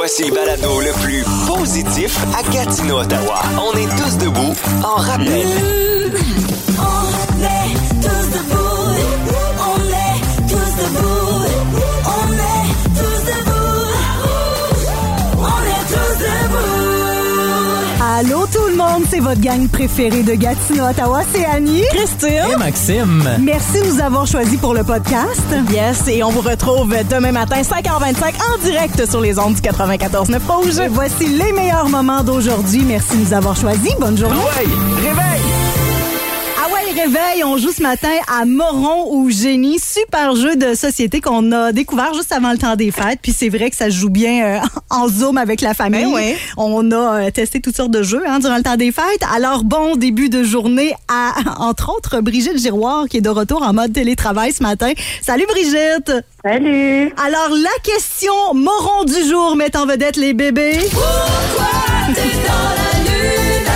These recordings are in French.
Voici le balado le plus positif à Gatineau, Ottawa. On est tous debout en rappel. On est tous debout. On est tous debout. On est tous debout. On est tous debout. Allô tout le monde, c'est votre gang préférée de Gatineau, Ottawa, c'est Annie. Christine. Et Maxime. Merci de nous avoir choisis pour le podcast. Yes, et on vous retrouve demain matin, 5h25, en direct sur les ondes du 94.9 Rouge. Et voici les meilleurs moments d'aujourd'hui. Merci de nous avoir choisis. Bonne journée. Ouais, réveil! Ah ouais, réveil, on joue ce matin à Moron ou Génie, super jeu de société qu'on a découvert juste avant le temps des fêtes. Puis c'est vrai que ça se joue bien en Zoom avec la famille. Ben oui. On a testé toutes sortes de jeux durant le temps des fêtes. Alors bon début de journée à, entre autres, Brigitte Giroir qui est de retour en mode télétravail ce matin. Salut Brigitte! Salut! Alors la question Moron du jour met en vedette les bébés. Pourquoi t'es dans la lune?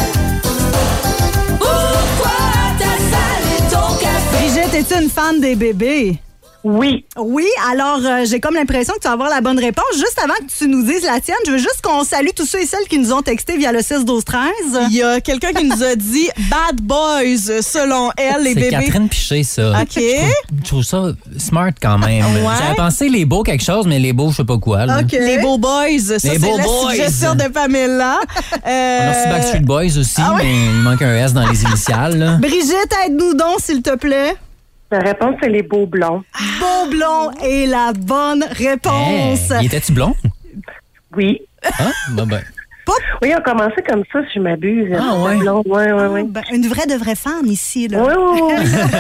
Pourquoi t'as salé ton café? Brigitte, es-tu une fan des bébés? Oui. Oui, alors j'ai comme l'impression que tu vas avoir la bonne réponse. Juste avant que tu nous dises la tienne, je veux juste qu'on salue tous ceux et celles qui nous ont texté via le 6-12-13. Il y a quelqu'un qui nous a dit « Bad boys », selon elle, les C'est bébés. Catherine Piché, ça. OK. Je trouve ça smart quand même. Ouais. J'avais pensé les beaux quelque chose, mais les beaux, je sais pas quoi. Là. OK. Les beaux boys, ça c'est beaux la boys. suggestion de Pamela. On a reçu Backstreet Boys aussi, mais il manque un S dans les initiales. Là. Brigitte, aide-nous donc, s'il te plaît. La réponse, c'est les beaux blonds. Beau blond est la bonne réponse. Hey, était-tu blond? Oui. Hein? Ben. Oui, on a commencé comme ça, si je m'abuse. Ah, ouais. Blond, ouais. Ben, une vraie de vraie femme ici, là. Oui.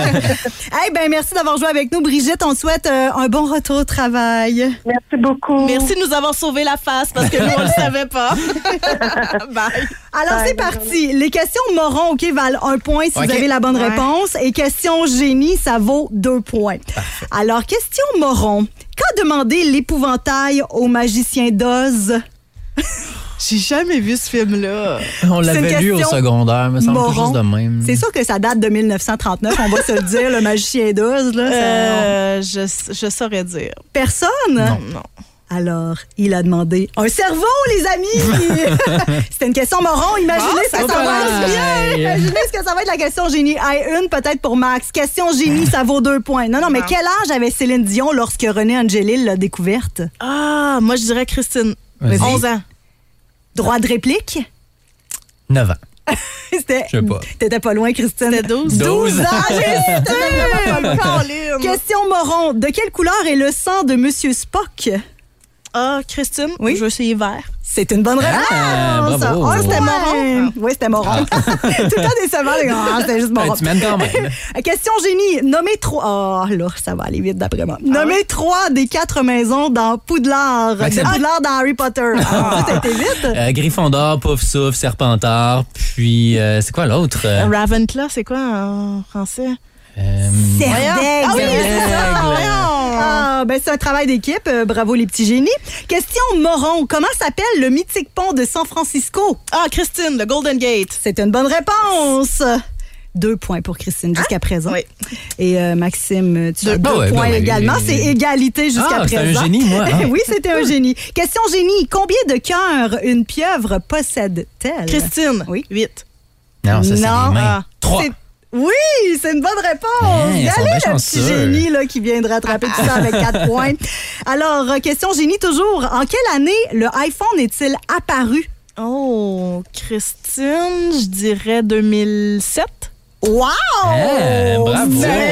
Hey, ben merci d'avoir joué avec nous, Brigitte. On te souhaite un bon retour au travail. Merci beaucoup. Merci de nous avoir sauvé la face parce que nous, on le savait pas. Bye. Alors, c'est parti. Les questions Moron, OK, valent 1 point si OK. vous avez la bonne Ouais. réponse. Et question Génie, ça vaut 2 points. Alors, question Moron. Qu'a demandé l'épouvantail au magicien d'Oz? J'ai jamais vu ce film-là. On C'est l'avait une lu au question secondaire, me semble quelque Moron. chose de même. C'est sûr que ça date de 1939, on va se le dire, le magicien d'Oz. Là, Je saurais dire. Personne? Non. Alors, il a demandé un cerveau, les amis! C'était une question Moron. Imaginez Bon, ce que ça ça va va. être bien! Imaginez ce que ça va être la question Génie. Hey, une peut-être pour Max. Question Génie, ça vaut 2 points. Non, mais Bon. quel âge avait Céline Dion lorsque René Angélil l'a découverte? Ah, moi, je dirais Christine. Vas-y. 11 ans. Droit de réplique? 9 ans. C'était. Je sais pas. T'étais pas loin, Christine. C'était 12. 12 ans, C'était vraiment pas loin. Question Moron. De quelle couleur est le sang de Monsieur Spock? Ah, Christine, Oui. je veux essayer vert. C'est une bonne réponse. bravo. Un, c'était Ouais. Moron. Oui, c'était Moron. Tout le temps décevant. Les gars. C'était juste Moron. Tu mènes quand même. Question Génie. Nommez 3. Ah, là, ça va aller vite d'après moi. Nommez 3 des 4 maisons dans Poudlard. Maxime. Poudlard dans Harry Potter. Ah, ça a été vite. Gryffondor, Poufsouffle, Serpentard, puis c'est quoi l'autre? Ravenclaw, c'est quoi en français? Serdaigle. Ah oui, c'est ça, voyons. Ah, ben c'est un travail d'équipe. Bravo les petits génies. Question Moron. Comment s'appelle le mythique pont de San Francisco? Ah, Christine, le Golden Gate. C'est une bonne réponse. 2 points pour Christine jusqu'à présent. Oui. Et Maxime, tu as 2 Ah ouais, points ben oui. également. C'est égalité jusqu'à Ah, présent. c'était un génie, moi. Ah. Oui, c'était un génie. Question génie. Combien de cœurs une pieuvre possède-t-elle? Christine. Oui. 8. Non, ça, c'est Non. les mains. Ah. 3. C'est- Oui, c'est une bonne réponse. Hey, Il y ils sont allait, bien le petit chanceux. génie là, qui vient de rattraper tout ça avec 4 points. Alors, question génie toujours. En quelle année le iPhone est-il apparu? Oh, Christine, je dirais 2007. Wow! Bravo!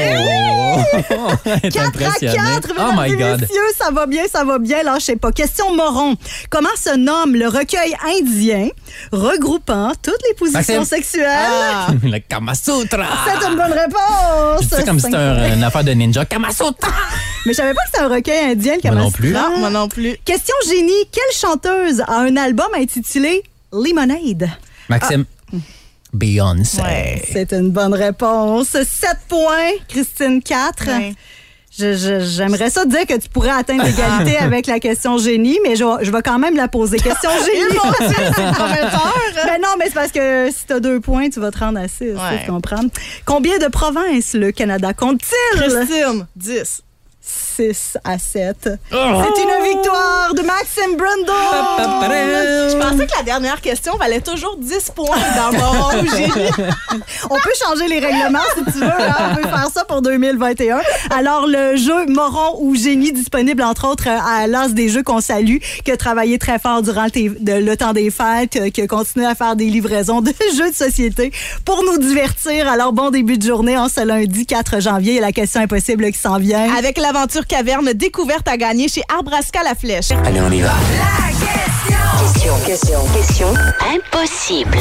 Mais 4 à 4, Oh my God! messieurs, ça va bien, lâchez pas. Question Moron. Comment se nomme le recueil indien regroupant toutes les positions Maxime. sexuelles? Ah. Le Kamasutra! C'est une bonne réponse! Je dis ça comme si c'était une affaire de ninja. Kamasutra! Mais je savais pas que c'était un recueil indien, le Moi non Kamasutra. plus. Non, moi non plus. Question génie. Quelle chanteuse a un album intitulé Lemonade? Maxime. Beyoncé. Ouais. C'est une bonne réponse. 7 points. Christine, 4. Ouais. J'aimerais ça te dire que tu pourrais atteindre l'égalité avec la question génie, mais je vais quand même la poser. Question génie. Ben non, mais c'est parce que si tu as 2 points, tu vas te rendre à 6. Ouais. Tu comprends? Combien de provinces le Canada compte-t-il? Christine, 10. 6-7. C'est une victoire de Maxime Brundle. Je pensais que la dernière question valait toujours 10 points dans Moron ou Génie. On peut changer les règlements si tu veux. Hein? On peut faire ça pour 2021. Alors, le jeu Moron ou Génie, disponible entre autres à l'As des Jeux qu'on salue, qui a travaillé très fort durant le temps des fêtes, qui a continué à faire des livraisons de jeux de société pour nous divertir. Alors, bon début de journée en ce lundi 4 janvier. Et la question impossible qui s'en vient. Avec l'aventure caverne découverte à gagner chez Arbrasca La Flèche. Allez, on y va. Question impossible.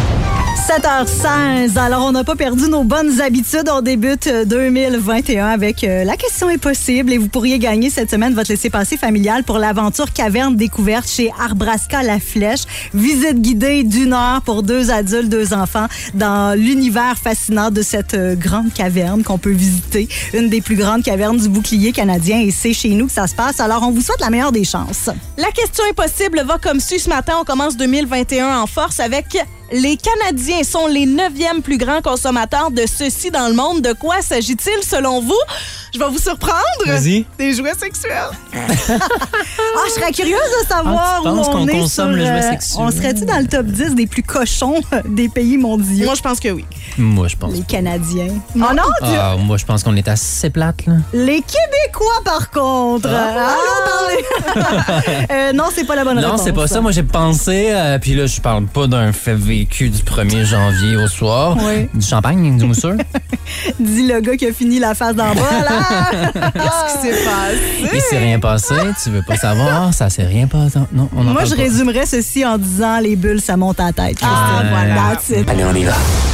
7h16. Alors, on n'a pas perdu nos bonnes habitudes. On débute 2021 avec la question est possible et vous pourriez gagner cette semaine votre laissez-passer familial pour l'aventure caverne découverte chez Arbrasca La Flèche. Visite guidée d'1 heure pour 2 adultes, 2 enfants dans l'univers fascinant de cette grande caverne qu'on peut visiter. Une des plus grandes cavernes du bouclier canadien et c'est chez nous que ça se passe. Alors, on vous souhaite la meilleure des chances. La question impossible va comme suit ce matin. On commence 2021 en force avec... Les Canadiens sont les 9e plus grands consommateurs de ceci dans le monde. De quoi s'agit-il selon vous? Je vais vous surprendre. Vas-y. Des jouets sexuels. Je serais curieuse de savoir tu où penses on qu'on est consomme sur, le jouet sexuel? On serait-tu dans le top 10 des plus cochons des pays mondiaux? Moi, je pense que oui. Moi, je pense. Les Canadiens. Oh non, Moi, je pense qu'on est assez plate, là. les Québécois, par contre. Non, c'est pas la bonne réponse. Non, c'est pas ça. Moi, j'ai pensé, puis là, je parle pas d'un fait vécu du 1er janvier au soir. Oui. Du champagne, du mousseux. Dis le gars qui a fini la face d'en bas, là. Qu'est-ce qui s'est passé? Il s'est rien passé. Tu veux pas savoir? Ça s'est rien passé. Non, on en Moi, parle je pas. résumerais ceci en disant les bulles, ça monte à la tête. voilà. That's it. Allez, on y va.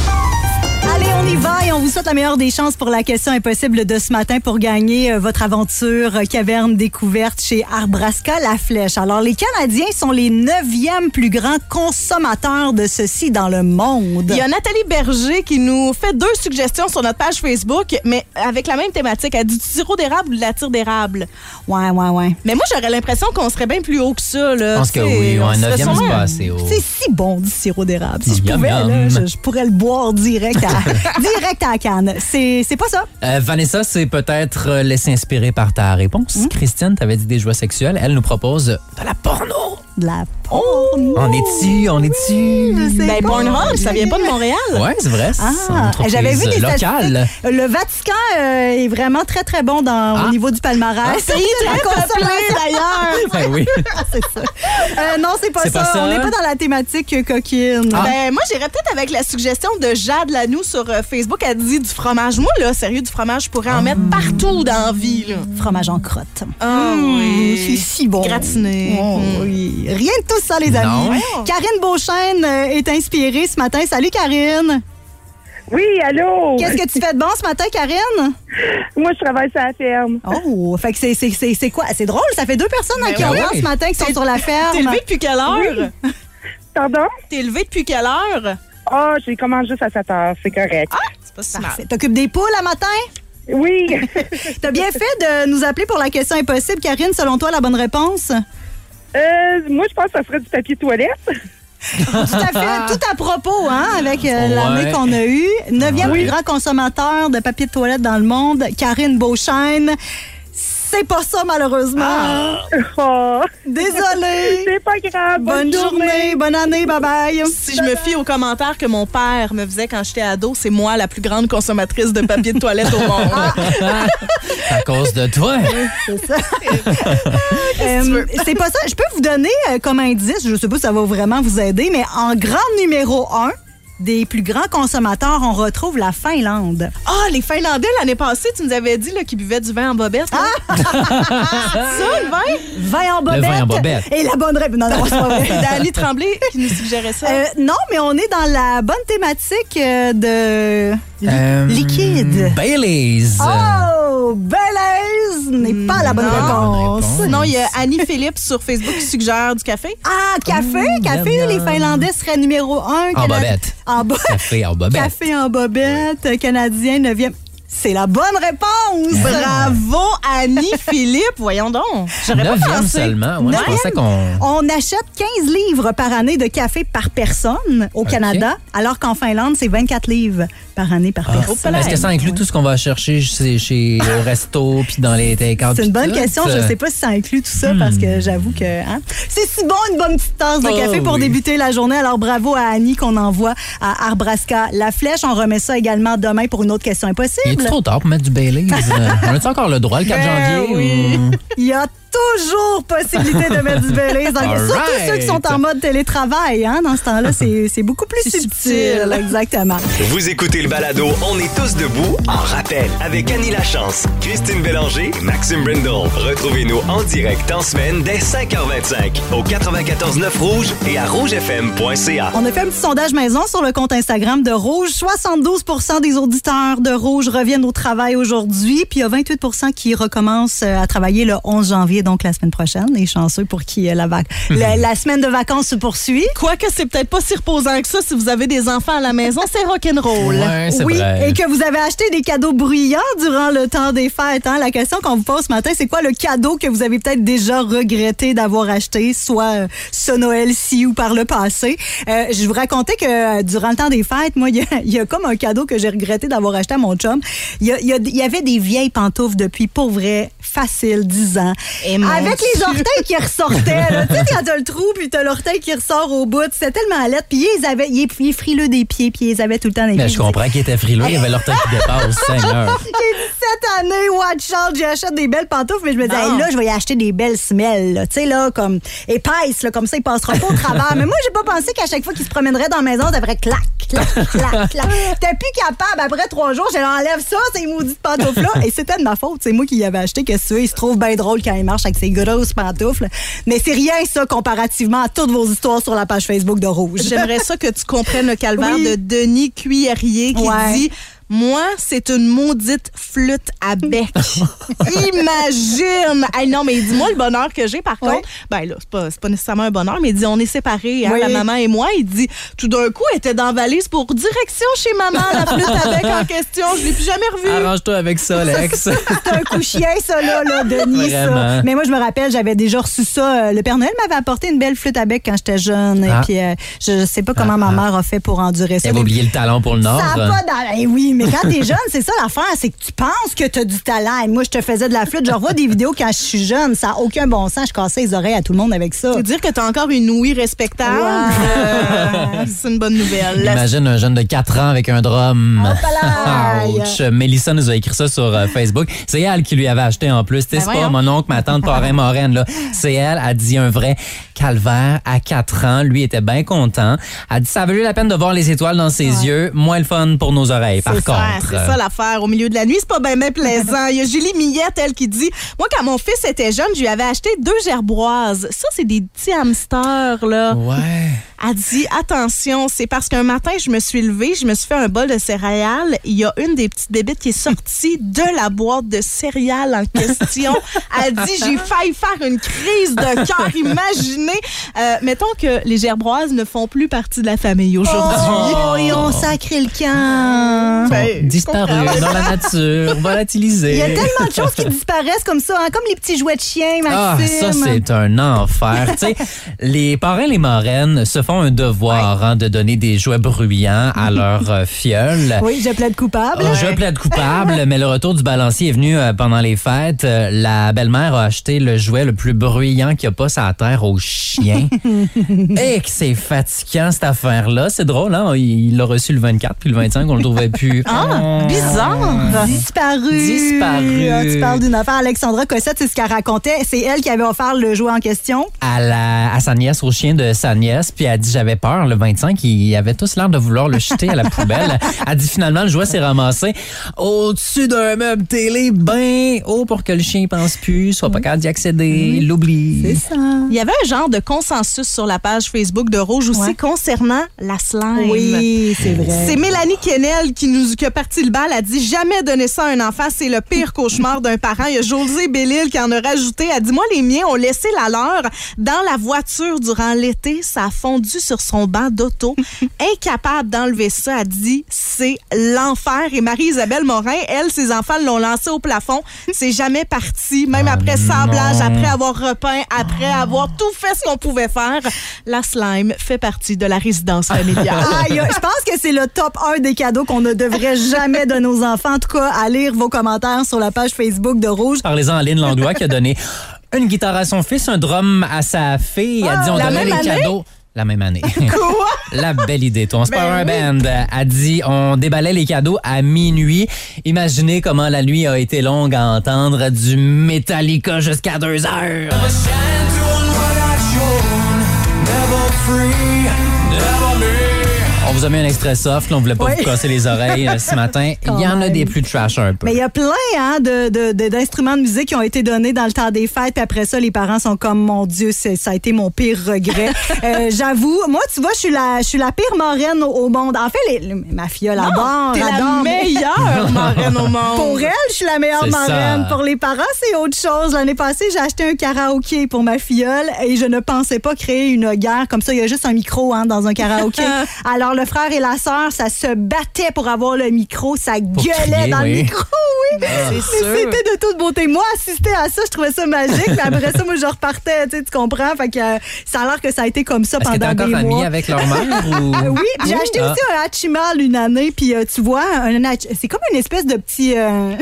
Allez, on y va et on vous souhaite la meilleure des chances pour la question impossible de ce matin pour gagner votre aventure caverne découverte chez Arbrasca La Flèche. Alors, les Canadiens sont les 9e plus grands consommateurs de ceci dans le monde. Il y a Nathalie Berger qui nous fait 2 suggestions sur notre page Facebook, mais avec la même thématique. Elle dit du sirop d'érable ou de la tire d'érable. Ouais. Mais moi, j'aurais l'impression qu'on serait bien plus haut que ça. Là. Je pense que oui. Un 9e, c'est pas assez haut. C'est si bon du sirop d'érable. Si je Yum, pouvais, yum. là, je pourrais le boire direct à la canne. C'est pas ça. Vanessa, c'est peut-être laissé inspirer par ta réponse. Christine, t'avais dit des jouets sexuels. Elle nous propose de la porno. De la porno. On est-tu? Je sais Ben, pas. Pornhub, ça vient pas de Montréal. Ouais, c'est vrai. C'est une entreprise j'avais vu des locale. statistiques. Le Vatican est vraiment très, très bon au niveau du palmarès. Pays très peuplé, d'ailleurs. Ben oui. C'est ça. Non, c'est pas C'est ça. pas ça, On n'est hein? pas dans la thématique coquine. Ben, moi, j'irais peut-être avec la suggestion de Jade Lanou sur Facebook. Elle dit du fromage. Moi, là, sérieux, du fromage, je pourrais en mettre partout dans la vie. Là. Fromage en crotte. Oui. C'est si bon. Gratiné. Oh, oui. Rien de tout ça, les amis. Non. Karine Beauchesne est inspirée ce matin. Salut, Karine. Oui, allô? Qu'est-ce que tu fais de bon ce matin, Karine? Moi, je travaille sur la ferme. Oh, fait que c'est quoi? C'est drôle, ça fait 2 personnes qui oui. ont ce matin qui sont sur la ferme. T'es levé depuis quelle heure? Pardon? T'es levé depuis quelle heure? J'ai commencé juste à 7 heures, c'est correct. C'est pas si mal. Parfait. T'occupes des poules à matin? Oui. T'as bien fait de nous appeler pour la question impossible. Karine, selon toi, la bonne réponse? Moi, je pense que ça serait du papier toilette. Tout à fait. Tout à propos, hein, avec l'année qu'on a eue. 9e plus grand consommateur de papier de toilette dans le monde, Karine Beauchesne. C'est pas ça, malheureusement. Oh, Désolée. c'est pas grave. Bonne journée. Bonne année. Bye-bye. Si je me fie aux commentaires que mon père me faisait quand j'étais ado, c'est moi la plus grande consommatrice de papier de toilette au monde. À cause de toi. C'est ça. C'est pas ça. Je peux vous donner comme indice, je sais pas si ça va vraiment vous aider, mais en grand numéro 1 des plus grands consommateurs, on retrouve la Finlande. Ah, les Finlandais, l'année passée, tu nous avais dit là, qu'ils buvaient du vin en bobette. là. C'est ça, le vin? Vin en bobette. Le vin en bobette. Et la bonne réponse. Non, c'est pas vrai. C'est Dali Tremblay qui nous suggérait ça. Non, mais on est dans la bonne thématique de liquide. Baileys. Oh, Baileys n'est pas la bonne réponse. Sinon, il y a Annie Philippe sur Facebook qui suggère du café. Ah, café. Café, les Finlandais seraient numéro 1. En bobette. En bobette. Café en bobette. Café en bobette, Canadien, 9e. C'est la bonne réponse! Bravo, Annie Philippe. Voyons donc. J'aurais pas 9e pensé. seulement. Ouais, je pensais qu'on... On achète 15 livres par année de café par personne au Canada, alors qu'en Finlande, c'est 24 livres par année par personne. Est-ce que ça inclut tout ce qu'on va chercher chez au resto puis dans les take-out? C'est une bonne tout? question. Je ne sais pas si ça inclut tout ça parce que j'avoue que c'est si bon une bonne petite tasse de café pour débuter la journée. Alors bravo à Annie qu'on envoie à Arbrasca La Flèche. On remet ça également demain pour une autre question impossible. Il est trop tard pour mettre du Baileys. On a-tu encore le droit le 4 janvier? Oui. ou- Il y a toujours possibilité de mettre du Baileys. Surtout Alright. ceux qui sont en mode télétravail. Hein? Dans ce temps-là, c'est beaucoup plus subtil. Exactement. Vous écoutez le balado On est tous debout en rappel avec Annie Lachance, Christine Bélanger et Maxime Brindle. Retrouvez-nous en direct en semaine dès 5h25 au 94.9 Rouge et à rougefm.ca. On a fait un petit sondage maison sur le compte Instagram de Rouge. 72% des auditeurs de Rouge reviennent au travail aujourd'hui. Puis il y a 28% qui recommencent à travailler le 11 janvier, donc la semaine prochaine. Les chanceux pour qui la semaine de vacances se poursuit. Quoique c'est peut-être pas si reposant que ça si vous avez des enfants à la maison, c'est rock'n'roll. Ouais, c'est Oui, vrai. et que vous avez acheté des cadeaux bruyants durant le temps des fêtes. Hein? La question qu'on vous pose ce matin, c'est quoi le cadeau que vous avez peut-être déjà regretté d'avoir acheté, soit ce Noël-ci ou par le passé? Je vous racontais que durant le temps des fêtes, moi, il y a comme un cadeau que j'ai regretté d'avoir acheté à mon chum. Il y avait des vieilles pantoufles depuis, pour vrai, facile, 10 ans. Et mon Avec les Dieu. orteils qui ressortaient. Là. Tu sais, quand t'as le trou, puis t'as l'orteil qui ressort au bout, c'était tellement laid. Puis il est frileux des pieds, puis ils avaient tout le temps des Ben, pieds. je comprends qu'il était frileux, il y avait l'orteil qui dépasse, Seigneur. J'ai dit cette année, watch out, j'achète des belles pantoufles, mais je me dis, hey, là, je vais y acheter des belles semelles, là. Tu sais, là, comme épaisses, là, comme ça, il passera pas au travers. Mais moi, j'ai pas pensé qu'à chaque fois qu'il se promènerait dans la maison, ça ferait clac, clac, clac, clac. T'es plus capable, après 3 jours, je l'enlève ça, ces maudites pantoufles-là. Et c'était de ma faute. C'est moi qui y avais acheté, que tu veux, il se trouve bien drôle quand il marche avec ses grosses pantoufles. Mais c'est rien, ça, comparativement à toutes vos histoires sur la page Facebook de Rouge. J'aimerais ça que tu comprennes le calvaire Oui. de Denis Cuillerier qui Ouais. dit « Moi, c'est une maudite flûte à bec. » Imagine! Hey, non, mais dis-moi le bonheur que j'ai, par contre. Ben là, c'est pas nécessairement un bonheur, mais il dit « On est séparés, hein, Oui. la maman et moi. » Il dit « Tout d'un coup, elle était dans la valise pour direction chez maman, la flûte à bec en question. Je l'ai plus jamais revue. Arrange-toi avec ça, Alex. C'est un coup chien, ça, là, Denis, ça. Vraiment. Mais moi, je me rappelle, j'avais déjà reçu ça. Le Père Noël m'avait apporté une belle flûte à bec quand j'étais jeune. Et puis, je sais pas comment ma mère a fait pour endurer ça. Elle va oublier le talon pour le Nord. Ça a pas dans... Eh oui, mais quand t'es jeune, c'est ça l'affaire, c'est que tu penses que t'as du talent. Et moi, je te faisais de la flûte. Je revois des vidéos quand je suis jeune. Ça n'a aucun bon sens. Je cassais les oreilles à tout le monde avec ça. Faut dire que t'as encore une ouïe respectable. C'est une bonne nouvelle. Imagine un jeune de 4 ans avec un drum. Hop-là! Ouch. Mélissa nous a écrit ça sur Facebook. C'est elle qui lui avait acheté en plus. C'est pas voyons. mon oncle, ma tante, parrain, moraine. Là. C'est elle. Elle dit un vrai calvaire à 4 ans. Lui était bien content. Elle dit ça a valu la peine de voir les étoiles dans ses yeux. Moins le fun pour nos oreilles, par contre. C'est ça l'affaire. Au milieu de la nuit, c'est pas bien plaisant. Il y a Julie Millette, elle, qui dit « Moi, quand mon fils était jeune, je lui avais acheté 2 gerboises. Ça, c'est des petits hamsters, là. » Ouais. Elle dit « Attention, c'est parce qu'un matin, je me suis levée, je me suis fait un bol de céréales. Il y a une des petites bébites qui est sortie de la boîte de céréales en question. Elle dit « J'ai failli faire une crise de cœur. Imaginez. Mettons que les gerboises ne font plus partie de la famille aujourd'hui. Oh, ils ont sacré le camp. Ben, Disparu je comprends. dans la nature, volatilisé. Il y a tellement de choses qui disparaissent comme ça, hein, comme les petits jouets de chiens, Ah, Maxime. ça, c'est un enfer. Tu sais, les parrains, les marraines se font un devoir hein, de donner des jouets bruyants à leur fiole. Oui, je plaide coupable. Oh, je plaide coupable, mais le retour du balancier est venu pendant les fêtes. La belle-mère a acheté le jouet le plus bruyant qu'il n'y a pas sur la terre au chien. Et que c'est fatigant, cette affaire-là. C'est drôle, hein? Il l'a reçu le 24, puis le 25, on le trouvait plus. Bizarre. Disparu. Ah, tu parles d'une affaire. Alexandra Cossette, c'est ce qu'elle racontait. C'est elle qui avait offert le jouet en question. À sa nièce, au chien de sa nièce, puis elle dit j'avais peur, le 25, ils avaient tous l'air de vouloir le jeter à la poubelle. Elle dit finalement le jouet s'est ramassé au-dessus d'un meuble télé ben haut pour que le chien pense plus, soit pas capable d'y accéder, il l'oublie. C'est ça. Il y avait un genre de consensus sur la page Facebook de Rouge aussi concernant la slime. Oui, c'est vrai. C'est Mélanie Kennel qui a parti le bal. Elle dit jamais donner ça à un enfant, c'est le pire cauchemar d'un parent. Il y a José Bellil qui en a rajouté. Elle dit moi les miens ont laissé la leur dans la voiture durant l'été, ça a fondu pendu sur son banc d'auto, incapable d'enlever ça. Elle dit, c'est l'enfer. Et Marie-Isabelle Morin, elle, ses enfants l'ont lancé au plafond. C'est jamais parti, même après sablage, après avoir repeint, après avoir tout fait ce qu'on pouvait faire. La slime fait partie de la résidence familiale. Aïe, je pense que c'est le top 1 des cadeaux qu'on ne devrait jamais donner aux enfants. En tout cas, à lire vos commentaires sur la page Facebook de Rouge. Parlez-en à Lynn Langlois qui a donné une guitare à son fils, un drum à sa fille. Elle dit on la donnait même les année? cadeaux. La même année. Quoi? La belle idée, toi. On se part un band. A dit on déballait les cadeaux à minuit. Imaginez comment la nuit a été longue à entendre du Metallica jusqu'à 2 heures. On vous a mis un extrait soft, là, on voulait pas vous casser les oreilles ce matin. Il y en a des plus trash un peu. Mais il y a plein d'instruments de musique qui ont été donnés dans le temps des fêtes. Puis après ça, les parents sont comme, mon Dieu, ça a été mon pire regret. J'avoue, moi, tu vois, je suis la pire marraine au monde. En fait, ma fille adore. T'es la meilleure marraine au monde. Pour elle, je suis la meilleure C'est marraine. ça. Pour les parents, c'est autre chose. L'année passée, j'ai acheté un karaoké pour ma filleule et je ne pensais pas créer une guerre comme ça. Il y a juste un micro dans un karaoké. Alors, le frère et la sœur, ça se battait pour avoir le micro. Ça gueulait crier, dans le oui. micro, oui. C'est Mais sûr. c'était de toute beauté. Moi, assister à ça, je trouvais ça magique. Mais après ça, moi, je repartais, tu comprends? Fait que ça a l'air que ça a été comme ça Est-ce que t'es pendant encore des amie mois. avec leur mère? Ou... Oui, puis j'ai acheté aussi un Hachimal une année, puis tu vois, c'est comme une espèce de petit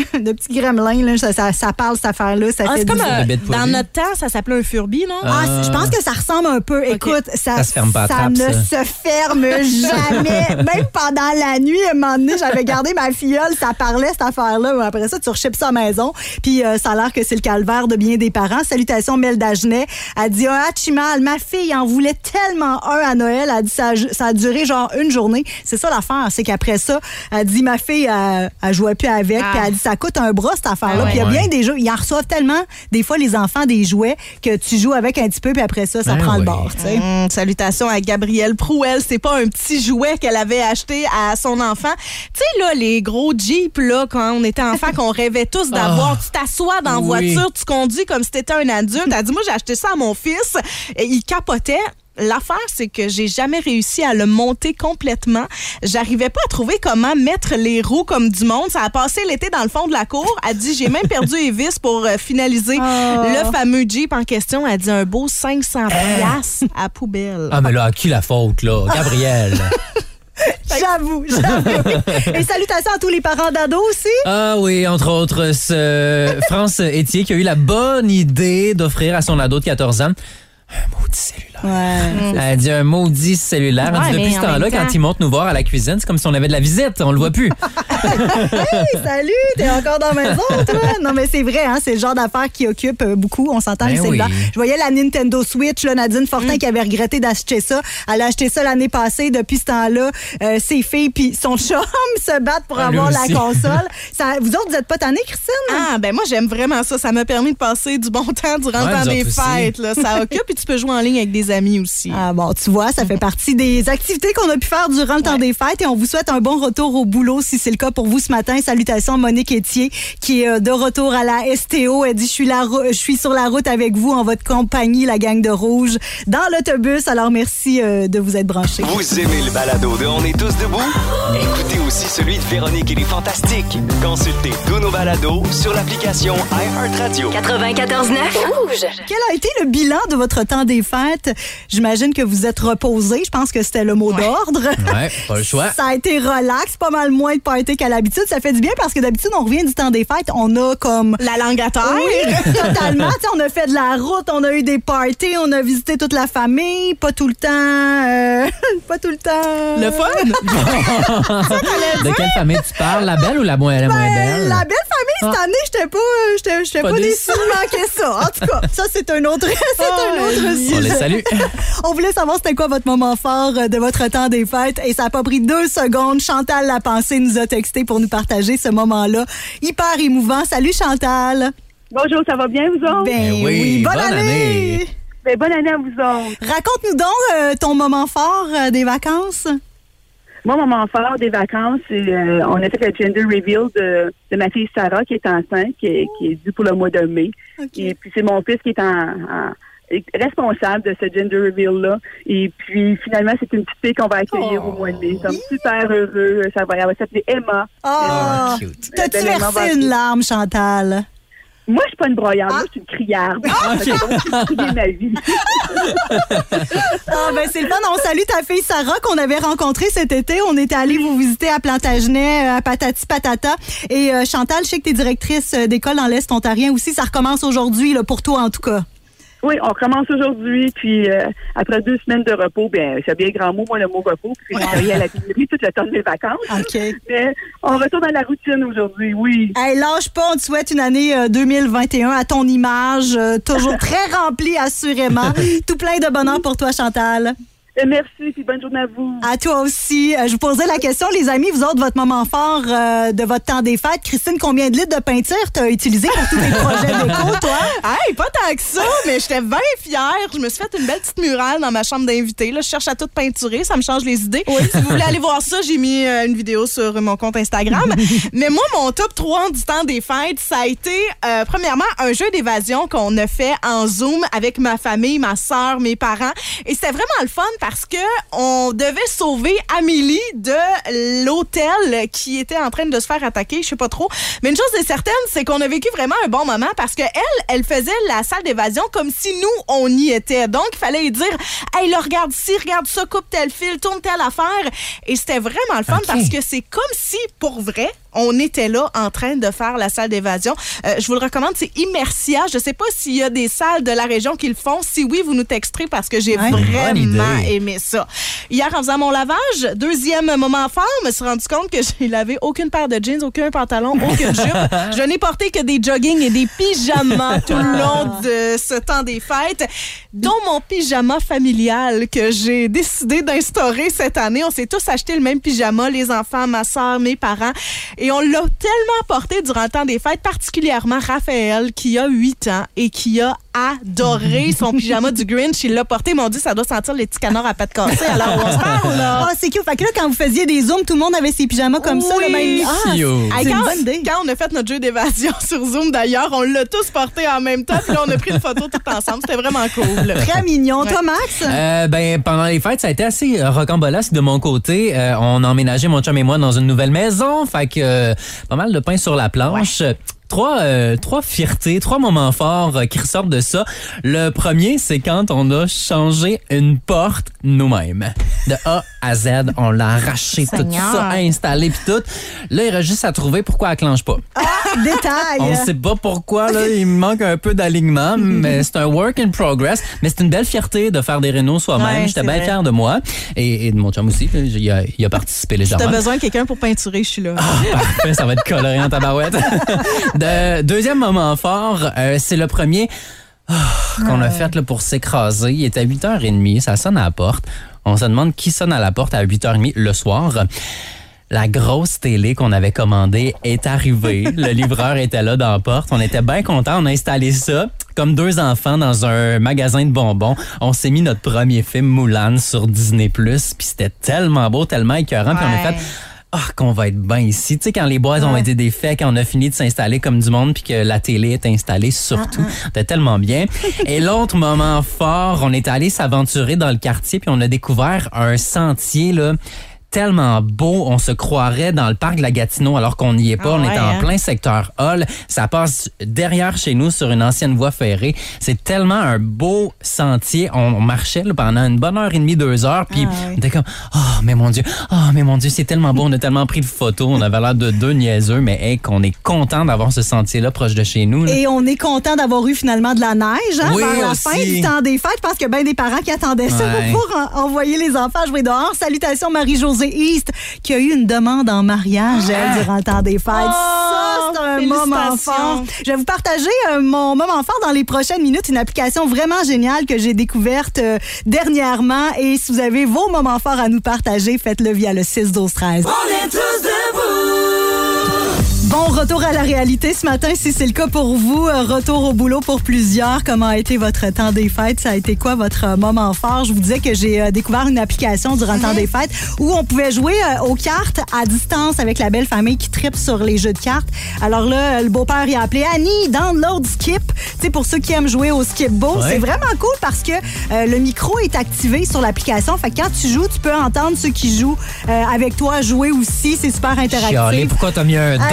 gremlin, là. Ça parle, cette affaire-là. Ça fait C'est comme de bête dans poilue. notre temps, ça s'appelait un Furby, non? je pense que ça ressemble un peu. Écoute, ça se ferme pas à trappe, ne ça. se ferme jamais. Même pendant la nuit, à un moment donné, j'avais gardé ma filleule, ça parlait, cette affaire-là. Après ça, tu rechipes ça à la maison. Puis ça a l'air que c'est le calvaire de bien des parents. Salutations, Mel Dagenet. Elle dit, un Hachimal, ma fille en voulait tellement un à Noël. Elle dit, ça a duré genre une journée. C'est ça l'affaire, c'est qu'après ça, elle dit, ma fille, elle jouait plus avec. Puis elle dit, ça coûte un bras, cette affaire-là. Puis il y a bien des jeux. Ils en reçoivent tellement, des fois, les enfants, des jouets, que tu joues avec un petit peu, puis après ça, ça prend le bord, tu sais. Salutations à Gabrielle Prouel. C'est pas un petit jouet qu'elle avait acheté à son enfant. Tu sais, là, les gros Jeeps, là, quand on était enfant, qu'on rêvait tous d'avoir. Tu t'assois dans la voiture, tu conduis comme si t'étais un adulte. Elle dit, moi, j'ai acheté ça à mon fils. Et il capotait. L'affaire, c'est que j'ai jamais réussi à le monter complètement. J'arrivais pas à trouver comment mettre les roues comme du monde. Ça a passé l'été dans le fond de la cour. Elle dit, j'ai même perdu les vis pour finaliser le fameux Jeep en question. Elle dit, un beau 500$ à poubelle. Ah, mais là, à qui la faute, là? Gabrielle. J'avoue. Et salutations à tous les parents d'ados aussi. Ah oui, entre autres, France Etier qui a eu la bonne idée d'offrir à son ado de 14 ans un maudit cellulaire. Ouais. Elle dit un maudit cellulaire. Elle dit, mais depuis ce en temps-là, même temps- quand il monte nous voir à la cuisine, c'est comme si on avait de la visite. On le voit plus. Hey, salut, t'es encore dans la maison, toi? Non, mais c'est vrai, hein, c'est le genre d'affaires qui occupe beaucoup. On s'entend, Ben les cellulaires. oui. Je voyais la Nintendo Switch, là, Nadine Fortin qui avait regretté d'acheter ça. Elle a acheté ça l'année passée. Depuis ce temps-là, ses filles puis son chum se battent pour Ah, lui avoir la aussi. console. Vous autres, vous êtes pas tannés, Christine? Ah, ben moi, j'aime vraiment ça. Ça m'a permis de passer du bon temps durant Ouais, le temps nous des autres aussi. fêtes. Là. Ça occupe et tu peux jouer en ligne avec des amis aussi. Ah bon, tu vois, ça fait partie des activités qu'on a pu faire durant le temps des fêtes et on vous souhaite un bon retour au boulot si c'est le cas pour vous ce matin. Salutations Monique Etier qui est de retour à la STO. Elle dit, je suis sur la route avec vous en votre compagnie, la gang de Rouge, dans l'autobus. Alors merci de vous être branchés. Vous aimez le balado de On est tous debout? Écoutez aussi celui de Véronique et les Fantastiques. Consultez tous nos balados sur l'application iHeartRadio. 94.9 Rouge. Quel a été le bilan de votre temps des fêtes? J'imagine que vous êtes reposé. Je pense que c'était le mot d'ordre. Ouais, pas le choix. Ça a été relax, pas mal moins de party qu'à l'habitude. Ça fait du bien parce que d'habitude, on revient du temps des fêtes, on a comme... La langue à terre. Oui, totalement. Tu sais, on a fait de la route, on a eu des parties, on a visité toute la famille. Pas tout le temps... pas tout le temps... Le fun. De quelle famille tu parles? La belle ou la moins belle? La belle famille, cette année, j'étais pas Pas déçue de manquer ça. En tout cas, ça, c'est un autre sujet. On les salue. On voulait savoir c'était quoi votre moment fort de votre temps des fêtes et ça n'a pas pris 2 secondes. Chantal Lapensée nous a texté pour nous partager ce moment-là. Hyper émouvant. Salut Chantal. Bonjour, ça va bien, vous autres? Ben oui, oui, bonne bonne année. année. Ben, bonne année à vous autres. Raconte-nous donc ton moment fort des vacances. Moi, mon moment fort des vacances, on a fait le gender reveal de ma fille Sarah qui est enceinte, qui est due pour le mois de mai. OK. Et puis c'est mon fils qui est responsable de ce gender reveal-là. Et puis, finalement, c'est une petite fille qu'on va accueillir au mois de mai. Comme super heureux. Elle va s'appeler Emma. Oh, cute. t'as-tu belle Emma va versé une larme, Chantal? Moi, je suis pas une broyarde. Moi, je suis une criarde. C'est ma vie. Ah, ben c'est le fun. On salue ta fille Sarah qu'on avait rencontrée cet été. On était allés vous visiter à Plantagenet, à Patati Patata. Et Chantal, je sais que tu es directrice d'école dans l'Est ontarien aussi. Ça recommence aujourd'hui, là, pour toi en tout cas. Oui, on commence aujourd'hui, puis après 2 semaines de repos, bien, c'est bien grand mot, moi, le mot repos, puis j'ai travaillé à la pénurie tout le temps de mes vacances. OK. Mais on retourne dans la routine aujourd'hui, oui. Hey, lâche pas, on te souhaite une année 2021 à ton image, toujours très remplie, assurément. Tout plein de bonheur pour toi, Chantal. Merci, puis bonne journée à vous. À toi aussi. Je vous posais la question, les amis, vous autres, votre moment fort de votre temps des fêtes. Christine, combien de litres de peinture t'as utilisé pour tous tes projets déco, toi? Hey, pas tant que ça, mais j'étais bien fière. Je me suis fait une belle petite murale dans ma chambre d'invité. Là, je cherche à tout peinturer, ça me change les idées. Si vous voulez aller voir ça, j'ai mis une vidéo sur mon compte Instagram. Mais moi, mon top 3 du temps des fêtes, ça a été, premièrement, un jeu d'évasion qu'on a fait en Zoom avec ma famille, ma sœur, mes parents. Et c'était vraiment le fun parce que on devait sauver Amélie de l'hôtel qui était en train de se faire attaquer, je sais pas trop. Mais une chose est certaine, c'est qu'on a vécu vraiment un bon moment parce que elle faisait la salle d'évasion comme si nous, on y était. Donc, il fallait lui dire, hey, là, regarde ci, regarde ça, coupe tel fil, tourne telle affaire. Et c'était vraiment le fun parce que c'est comme si, pour vrai, on était là en train de faire la salle d'évasion. Je vous le recommande, c'est Immersia. Je sais pas s'il y a des salles de la région qui le font. Si oui, vous nous texterez parce que j'ai vraiment aimé ça. Hier, en faisant mon lavage, deuxième moment fort, je me suis rendu compte que j'ai lavé aucune paire de jeans, aucun pantalon, aucune jupe. Je n'ai porté que des joggings et des pyjamas tout le long de ce temps des fêtes, dont mon pyjama familial que j'ai décidé d'instaurer cette année. On s'est tous acheté le même pyjama, les enfants, ma soeur, mes parents. Et on l'a tellement porté durant le temps des fêtes, particulièrement Raphaël, qui a 8 ans et qui a adoré son pyjama du Grinch. Il l'a porté, mon Dieu, ça doit sentir les petits canards à pattes cassées. Alors, on se parle, là. Ah, c'est cute. Fait que là, quand vous faisiez des zooms, tout le monde avait ses pyjamas comme ça. Le même... Ah, Cute. c'est une bonne idée. Quand on a fait notre jeu d'évasion sur Zoom, d'ailleurs, on l'a tous porté en même temps. Puis là, on a pris une photo tout ensemble. C'était vraiment cool. Très mignon. Toi, Max? Pendant les fêtes, ça a été assez rocambolesque de mon côté. On a emménagé, mon chum et moi, dans une nouvelle maison. Fait que pas mal de pain sur la planche. Ouais. Trois fiertés, 3 moments forts qui ressortent de ça. Le premier, c'est quand on a changé une porte nous-mêmes. De A à Z, on l'a arraché, tout ça, installé puis tout. Là, il reste juste à trouver pourquoi elle clenche pas. Détail! On sait pas pourquoi, là, il manque un peu d'alignement, mais c'est un work in progress. Mais c'est une belle fierté de faire des rénos soi-même. Ouais, j'étais bien fier de moi. Et de mon chum aussi. Il a participé légèrement. Si t'as besoin de quelqu'un pour peinturer, je suis là. Ah, parfait, ça va être coloré en tabarouette. Deuxième moment fort, c'est le premier qu'on a fait là, pour s'écraser. Il était à 8h30, ça sonne à la porte. On se demande qui sonne à la porte à 8h30 le soir. La grosse télé qu'on avait commandée est arrivée. Le livreur était là dans la porte. On était bien contents. On a installé ça comme 2 enfants dans un magasin de bonbons. On s'est mis notre premier film Moulin sur Disney+. Puis c'était tellement beau, tellement écœurant. Puis on a fait... qu'on va être bien ici. Tu sais, quand les boîtes ont été défaites, quand on a fini de s'installer comme du monde, puis que la télé est installée surtout. C'était tellement bien. Et l'autre moment fort, on est allé s'aventurer dans le quartier, puis on a découvert un sentier, là, tellement beau, on se croirait dans le parc de la Gatineau alors qu'on n'y est pas. On est en plein secteur Hall. Ça passe derrière chez nous sur une ancienne voie ferrée. C'est tellement un beau sentier. On marchait là, pendant une bonne heure et demie, 2 heures. Puis on était comme, mais mon Dieu, c'est tellement beau. On a tellement pris de photos. On avait l'air de 2 niaiseux, mais qu'on est content d'avoir ce sentier-là proche de chez nous. Là. Et on est content d'avoir eu finalement de la neige vers la fin du temps des fêtes. Je pense qu'il y a bien des parents qui attendaient ça pour envoyer les enfants jouer dehors. Salutations Marie-Josée East qui a eu une demande en mariage durant le temps des fêtes. Ça, c'est un moment fort. Je vais vous partager mon moment fort dans les prochaines minutes. Une application vraiment géniale que j'ai découverte dernièrement. Et si vous avez vos moments forts à nous partager, faites-le via le 6-12-13. On est tous debout. Bon Bon, retour à la réalité ce matin, si c'est le cas pour vous. Retour au boulot pour plusieurs. Comment a été votre temps des fêtes? Ça a été quoi votre moment fort? Je vous disais que j'ai découvert une application durant le temps des fêtes où on pouvait jouer aux cartes à distance avec la belle famille qui tripe sur les jeux de cartes. Alors là, le beau-père il a appelé Annie, download Skip. Tu sais, pour ceux qui aiment jouer au Skip Bo, c'est vraiment cool parce que le micro est activé sur l'application. Fait que quand tu joues, tu peux entendre ceux qui jouent avec toi jouer aussi. C'est super interactif. Chialé, pourquoi t'as mis un 2?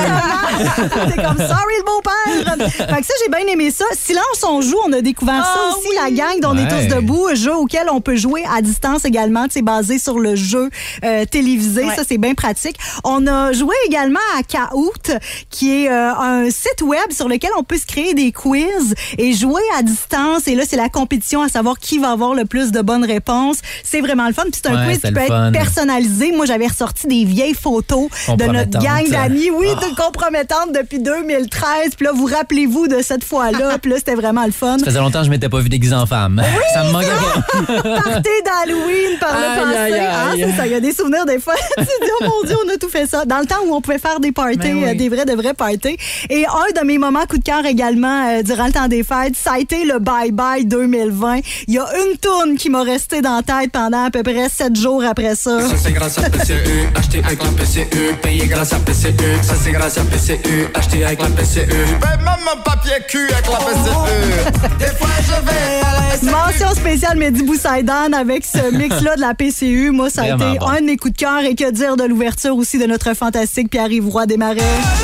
C'est comme sorry le beau-père. Fait que ça, j'ai bien aimé ça. Silence, on joue. On a découvert ça aussi, la gang dont on est tous debout. Un jeu auquel on peut jouer à distance également. C'est basé sur le jeu télévisé. Ça, c'est bien pratique. On a joué également à Kahoot, qui est un site web sur lequel on peut se créer des quiz et jouer à distance. Et là, c'est la compétition à savoir qui va avoir le plus de bonnes réponses. C'est vraiment le fun. Puis c'est un quiz qui peut être personnalisé. Moi, j'avais ressorti des vieilles photos de notre gang d'amis. Oui, compromettantes depuis 2013. Puis là, vous rappelez-vous de cette fois-là. Puis là, c'était vraiment le fun. Ça faisait longtemps que je m'étais pas vu déguisé en femme. Oui, ça me manquait. Party d'Halloween par le passé. C'est ça, il y a des souvenirs des fois. Tu te dis, oh mon Dieu, on a tout fait ça. Dans le temps où on pouvait faire des parties, des vrais parties. Et un de mes moments coup de cœur également durant le temps des fêtes, ça a été le Bye Bye 2020. Il y a une tourne qui m'a resté dans la tête pendant à peu près 7 jours après ça. Ça c'est grâce à PCU, acheté avec la PCU, payé grâce à PCU. Ça c'est grâce à PCU, acheté avec la PCU. Ben même mon papier cul avec la PCU. Des fois je vais à la Mention spéciale Mehdi Boussaïdan avec ce mix-là de la PCU. Moi, ça a été un de mes coups de cœur. Et que dire de l'ouverture aussi de notre fantastique Pierre-Yves Roy Desmarais.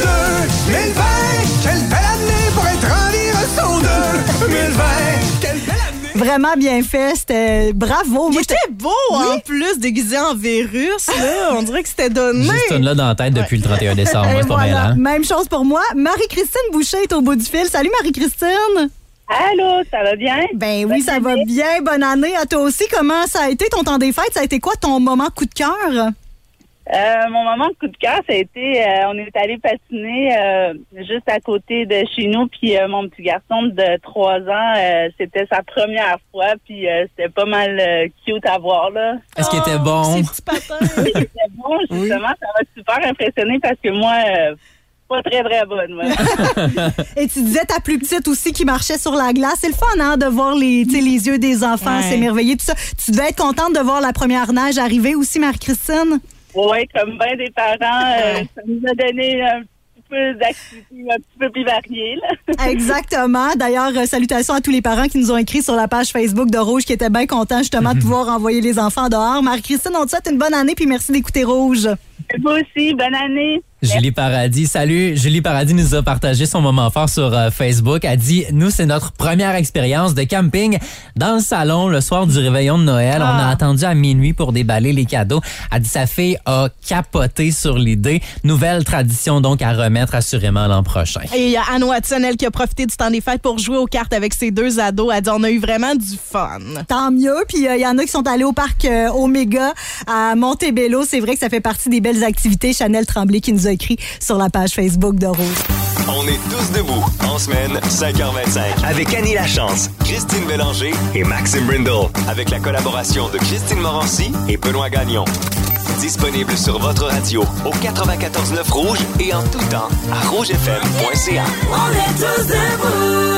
2020, quelle belle année pour être en Lireçon 2020, quelle belle année. Vraiment bien fait, c'était bravo. Il était beau en plus, déguisé en virus. Là. On dirait que c'était donné. Juste une là dans la tête depuis le 31 décembre. Et C'est pas voilà, mêlant. même chose pour moi. Marie-Christine Boucher est au bout du fil. Salut Marie-Christine. Allô, ça va bien? Ben oui, ça va bien. Bonne année à toi aussi. Comment ça a été ton temps des fêtes? Ça a été quoi ton moment coup de cœur? Mon moment de coup de cœur, ça a été, on est allé patiner juste à côté de chez nous, puis mon petit garçon de 3 ans, c'était sa première fois, puis c'était pas mal cute à voir, là. Est-ce qu'il était bon? Ces petits patins. Oui, il était bon, justement, ça m'a super impressionné parce que moi, pas très, très bonne, moi. Et tu disais ta plus petite aussi qui marchait sur la glace. C'est le fun, hein, de voir les yeux des enfants s'émerveiller, tout ça. Tu devais être contente de voir la première neige arriver aussi, Marie-Christine? Oui, comme bien des parents, ça nous a donné un petit peu d'activités un petit peu plus variées, là. Exactement. D'ailleurs, salutations à tous les parents qui nous ont écrit sur la page Facebook de Rouge qui étaient bien contents justement de pouvoir envoyer les enfants dehors. Marie-Christine, on te souhaite une bonne année puis merci d'écouter Rouge. Et vous aussi, bonne année. Julie Paradis, salut. Julie Paradis nous a partagé son moment fort sur Facebook. Elle dit, nous, c'est notre première expérience de camping dans le salon le soir du réveillon de Noël. On a attendu à minuit pour déballer les cadeaux. Elle dit, sa fille a capoté sur l'idée. Nouvelle tradition donc à remettre assurément l'an prochain. Et il y a Anne Watson, elle, qui a profité du temps des fêtes pour jouer aux cartes avec ses 2 ados. Elle dit, on a eu vraiment du fun. Tant mieux. Puis il y en a qui sont allés au parc Omega à Montebello. C'est vrai que ça fait partie des belles activités. Chanel Tremblay qui nous a écrit sur la page Facebook de Rouge. On est tous debout en semaine 5h25 avec Annie Lachance, Christine Bélanger et Maxime Brindle avec la collaboration de Christine Morancy et Benoît Gagnon. Disponible sur votre radio au 94.9 Rouge et en tout temps à rougefm.ca. On est tous debout.